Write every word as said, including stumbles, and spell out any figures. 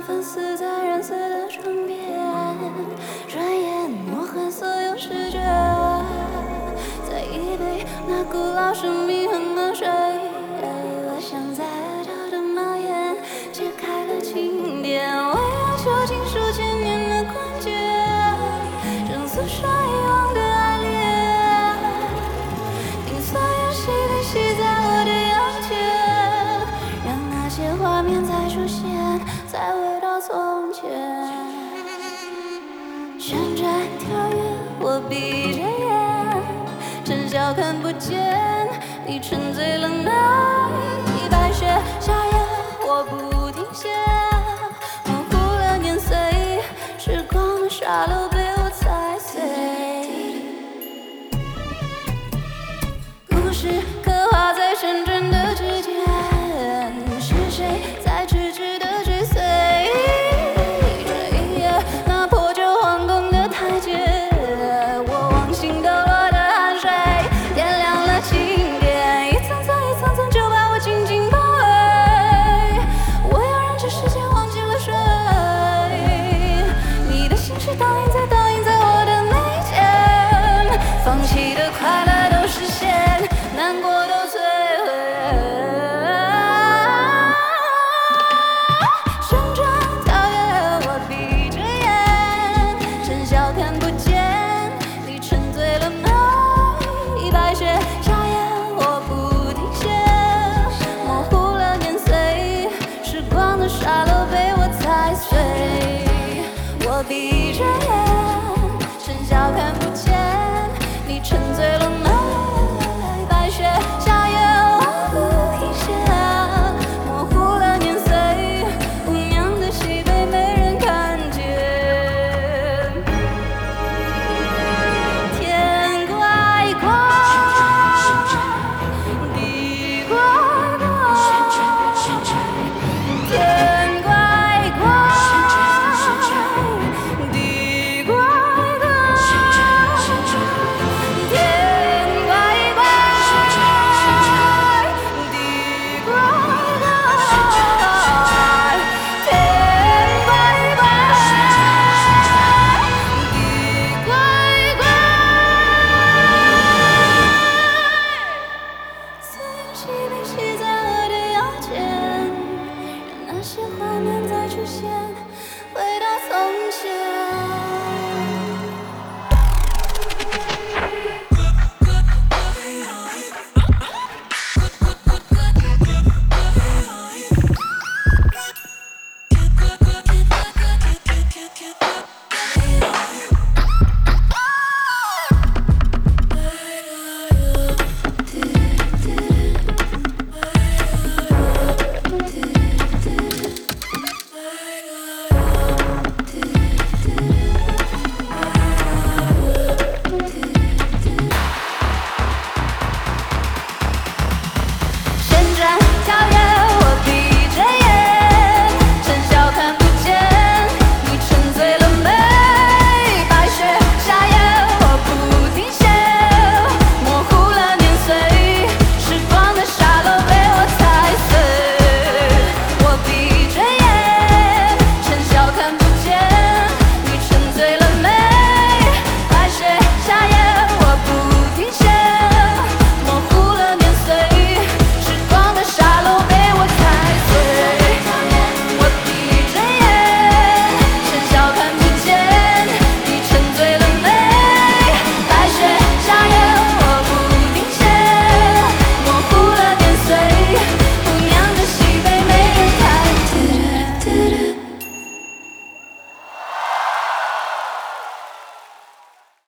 粉死在染色的窗边，转眼我和所有视觉，在一杯那古老生命和墨水。我想在这的蔓延，揭开了经典，为了囚禁数千年的关键，整诉说遗忘的爱恋，并所有洗礼洗在我的眼前，让那些画面再出现，再回到从前。旋转跳跃，我闭着眼，真笑看不见你沉醉了那。